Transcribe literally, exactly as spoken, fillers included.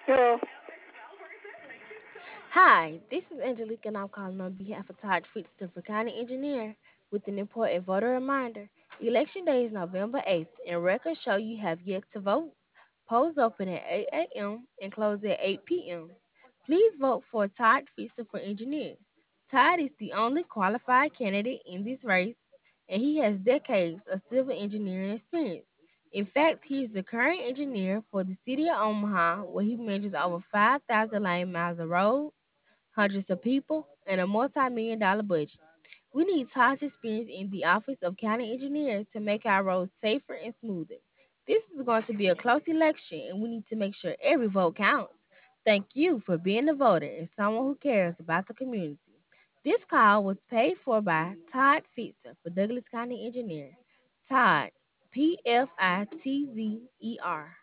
Hello. Hi, this is Angelique, and I'm calling on behalf of Todd Fritzton for County Engineer with an important voter reminder. Election day is November eighth, and records show you have yet to vote. Polls open at eight a m and close at eight p m. Please vote for Todd Fritzton for Engineer. Todd is the only qualified candidate in this race, and he has decades of civil engineering experience. In fact, he is the current engineer for the city of Omaha, where he manages over five thousand lane miles of road, hundreds of people, and a multi-million dollar budget. We need Todd's experience in the office of county engineer to make our roads safer and smoother. This is going to be a close election, and we need to make sure every vote counts. Thank you for being a voter and someone who cares about the community. This call was paid for by Todd Fitzer for Douglas County Engineer. Todd, P F I T Z E R.